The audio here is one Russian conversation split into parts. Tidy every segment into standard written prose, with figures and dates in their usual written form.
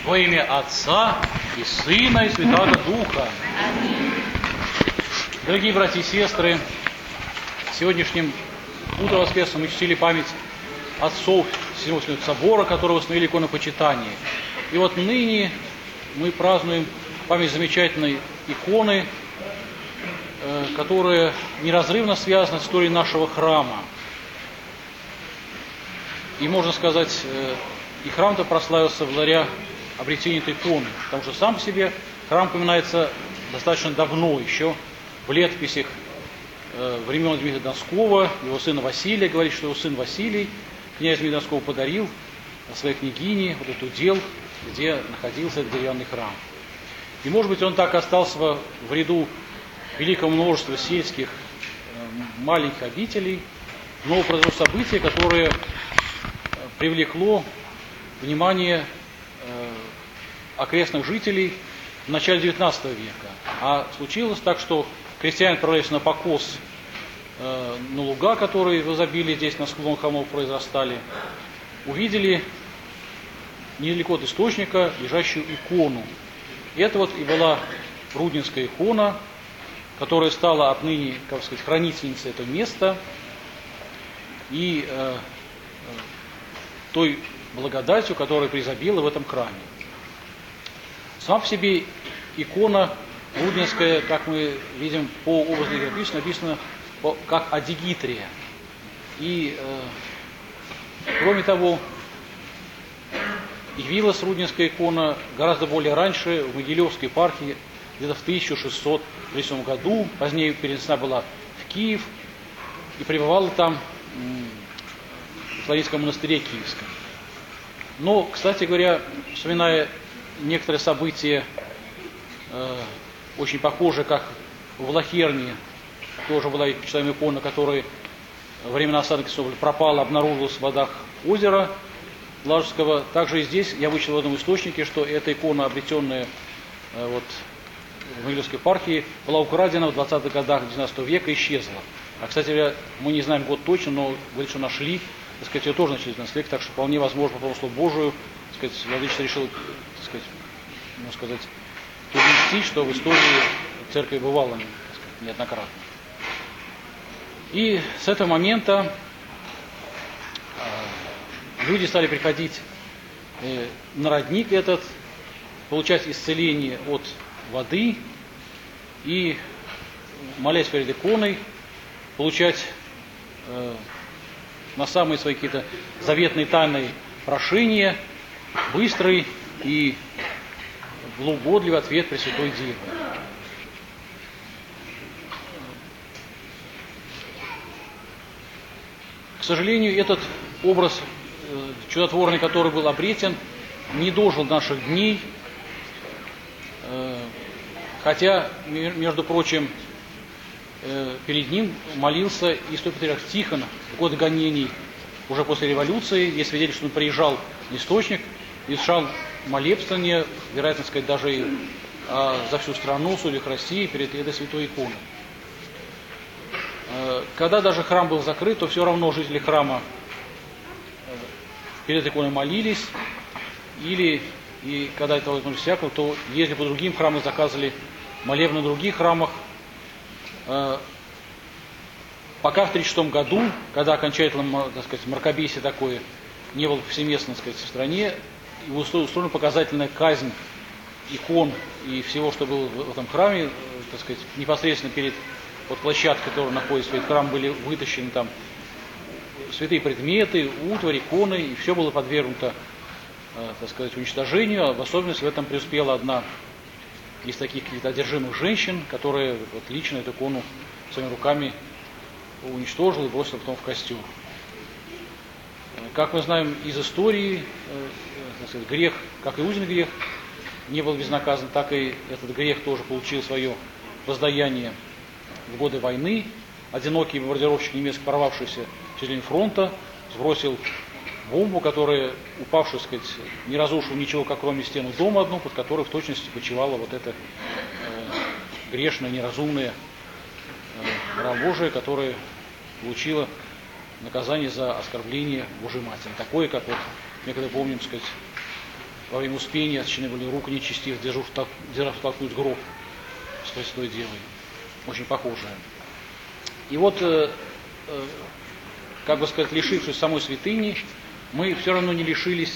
Во имя Отца и Сына и Святого Духа. Дорогие братья и сестры, сегодняшним утром воскресным мы чтили память отцов Седьмого Вселенского собора, которые установили иконопочитание. И вот ныне мы празднуем память замечательной иконы, которая неразрывно связана с историей нашего храма. И можно сказать, и храм-то прославился благодаря обретению этой иконы, потому что сам по себе храм упоминается достаточно давно, еще в летописях времен Дмитрия Донского, его сына Василия, говорит, что его сын Василий, князь Дмитрий Донского, подарил своей княгине вот эту удел, где находился этот деревянный храм. И может быть он так остался в ряду великого множества сельских маленьких обителей, но произошло событие, которое привлекло внимание окрестных жителей в начале XIX века. А случилось так, что крестьяне отправились на покос на луга, которые в изобилии здесь на склонах холмов произрастали, увидели недалеко от источника лежащую икону. И это вот и была Рудненская икона, которая стала отныне, как сказать, хранительницей этого места и той благодатью, которая преизобила в этом храме. Сама по себе икона Рудненская, как мы видим по образу написана как адигитрия. И, кроме того, явилась Рудненская икона гораздо более раньше, в Могилевской епархии, где-то в 1637 году. Позднее перенесена была в Киев и пребывала там в Славянском монастыре Киевском. Но, кстати говоря, вспоминая некоторые события, очень похожие, как в Лохерне, тоже была читаемая икона, которая во времена осады Константинополя пропала, обнаружилась в водах озера Лажского. Также и здесь я вычитал в одном источнике, что эта икона, обретенная вот в Могилевской епархии, была украдена в 20-х годах XIX века и исчезла. А, кстати говоря, мы не знаем год точно, но говорит, что нашли, так сказать, ее тоже начали в XIX веке, так что вполне возможно, по промыслу Божию, так сказать, владычество решил, так сказать, можно сказать, перенести, что в истории церкви бывало, так сказать, неоднократно. И с этого момента люди стали приходить на родник этот, получать исцеление от воды и, молясь перед иконой, получать на самые свои какие-то заветные тайные прошения быстрый и угодливый ответ Пресвятой Девы. К сожалению, этот образ чудотворный, который был обретен, не дожил до наших дней, хотя, между прочим, перед ним молился и святой патриарх Тихон в годы гонений, уже после революции. Есть свидетельство, что он приезжал на источник и совершал молебствование, вероятно сказать, даже и за всю страну, судьях России, перед этой святой иконой. Когда даже храм был закрыт, то все равно жители храма перед иконой молились, или, и когда это возможно всякого, то ездили по другим храмам, заказывали молебны в других храмах. Пока в 1936 году, когда окончательно, так сказать, мракобесие такое не было повсеместно, так сказать, в стране, и устроена показательная казнь икон и всего, что было в этом храме, так сказать, непосредственно перед вот площадкой, которая находится перед храмом, были вытащены там святые предметы, утварь, иконы, и все было подвергнуто, так сказать, уничтожению. В особенности в этом преуспела одна из таких каких-то одержимых женщин, которая вот лично эту икону своими руками уничтожила и бросила потом в костер. Как мы знаем из истории, так сказать, грех, как и узин грех, не был безнаказан, так и этот грех тоже получил свое воздаяние в годы войны. Одинокий бомбардировщик немецкий, прорвавшийся через линию фронта, сбросил бомбу, которая, упавшая, так сказать, не разрушила ничего, как кроме стену дома одну, под которой в точности почивала вот эта грешная, неразумная раба Божия, которая получила наказание за оскорбление Божьей Матери. Такое, как вот, мы когда помним, сказать, во время Успения отчины были руку нечестив, держав толкнуть гроб с Пресвятой Девой. Очень похожее. И вот, как бы сказать, лишившись самой святыни, мы все равно не лишились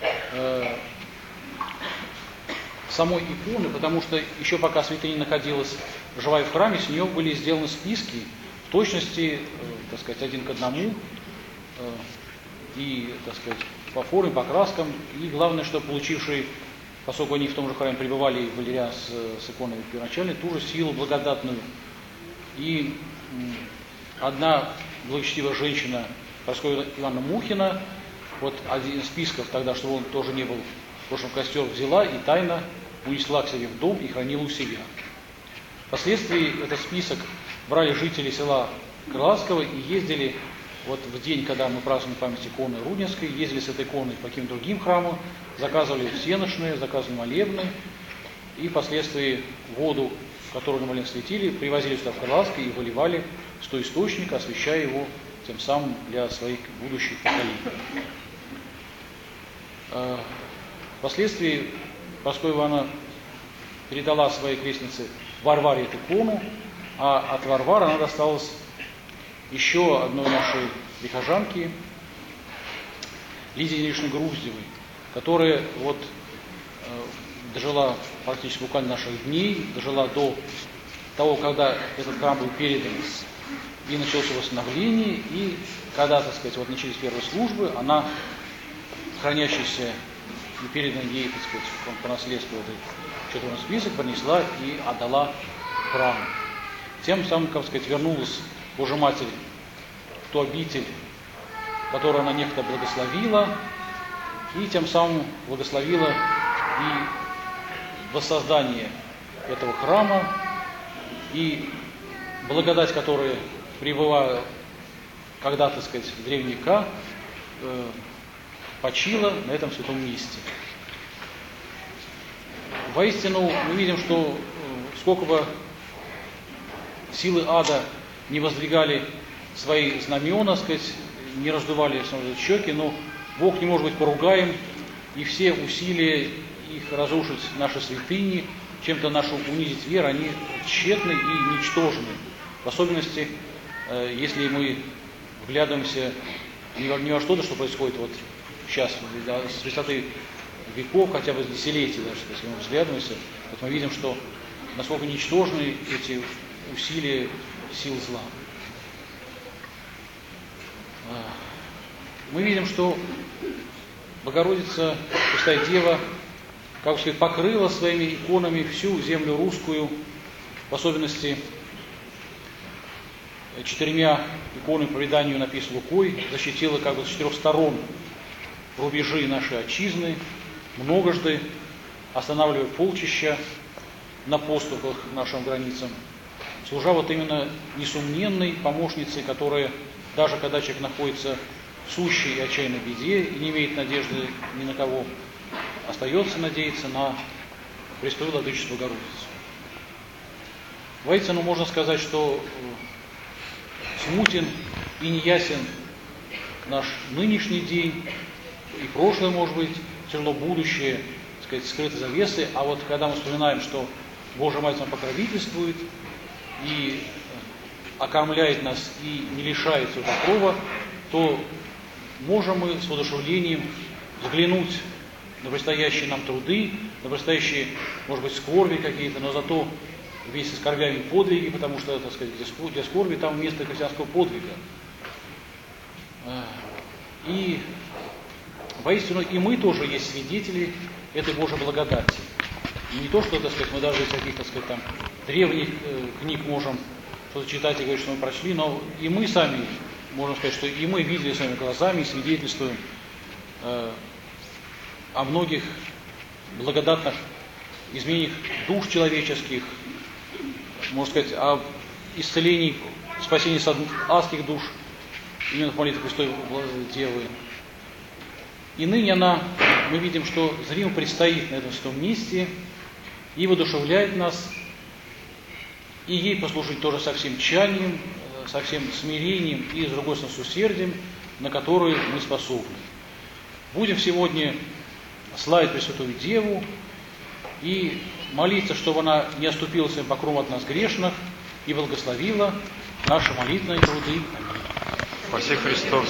самой иконы, потому что еще пока святыня находилась живая в храме, с нее были сделаны списки в точности, так сказать, один к одному, и, так сказать, по форме, по краскам, и главное, что получившие, поскольку они в том же храме пребывали, валерия с иконой первоначальной, ту же силу благодатную. И одна благочестивая женщина, Парасковья Ивановна Мухина, вот один из списков тогда, чтобы он тоже не был в прошлом костер, взяла и тайно унесла к себе в дом и хранила у себя. Впоследствии этот список брали жители села Крылатского и ездили, вот в день, когда мы празднуем память иконы Рудненской, ездили с этой иконой по каким-то другим храмам, заказывали всеночные, заказывали молебны, и впоследствии воду, которую на молебне светили, привозили сюда в Крылатский и выливали с того источника, освящая его тем самым для своих будущих поколений. Впоследствии Парасковья Ивановна передала своей крестнице Варваре эту икону, а от Варвары она досталась еще одной нашей прихожанки, Лидии Ильиничны Груздевой, которая вот дожила практически буквально наших дней, дожила до того, когда этот храм был передан, и началось восстановление, и когда, так сказать, вот начались первые службы, она, хранящаяся и передан ей, так сказать, по наследству этот четвертый список, принесла и отдала храму. Тем самым, как сказать, вернулась Божья Матерь в ту обитель, которую она некогда благословила, и тем самым благословила и воссоздание этого храма, и благодать, которая пребывала когда-то, так сказать, в древние века, почила на этом святом месте. Воистину, мы видим, что сколько бы силы ада не воздвигали свои знамена, сказать, не раздували щеки, но Бог не может быть поругаем, и все усилия их разрушить наши святыни, чем-то нашу унизить веру, они тщетны и ничтожны. В особенности, если мы вглядываемся не во что-то, что происходит вот сейчас, с высоты веков, хотя бы с десятилетий, даже, если мы взглядываемся, вот мы видим, что насколько ничтожны эти усилия сил зла. Мы видим, что Богородица, Пресвятая Дева, как сказать, покрыла своими иконами всю землю русскую, в особенности 4 иконами по преданию написано Лукой, защитила как бы с 4 сторон рубежи нашей отчизны, многожды останавливая полчища на поступах к нашим границам, служа вот именно несомненной помощницей, которая, даже когда человек находится в сущей и отчаянной беде и не имеет надежды ни на кого, остается надеяться на Пресвятую Владычицу Богородицу. Воистину можно сказать, что смутен и неясен наш нынешний день, и прошлое, может быть, тяжело будущее, так сказать, скрыты завесы, а вот когда мы вспоминаем, что Божья Матерь нам покровительствует и окормляет нас и не лишает всего такого, то можем мы с воодушевлением взглянуть на предстоящие нам труды, на предстоящие, может быть, скорби какие-то, но зато вместе с скорбями подвиги, потому что, так сказать, где скорби, там место христианского подвига. И воистину и мы тоже есть свидетели этой Божьей благодати. И не то, что, так сказать, мы даже из каких-то, так сказать, там древних книг можем что-то читать и говорить, что мы прочли, но и мы сами, можем сказать, что и мы видели своими глазами и свидетельствуем о многих благодатных изменениях душ человеческих, можно сказать, о исцелении, спасении адских душ, именно в молитве Пресвятой Девы. И ныне мы видим, что зримо предстоит на этом святом месте и воодушевляет нас, и ей послужить тоже со всем тщанием, со всем смирением и, с другой стороны, с усердием, на которое мы способны. Будем сегодня славить Пресвятую Деву и молиться, чтобы она не оступила своим покровом от нас грешных и благословила наши молитвенные труды. Аминь. Спаси Христос.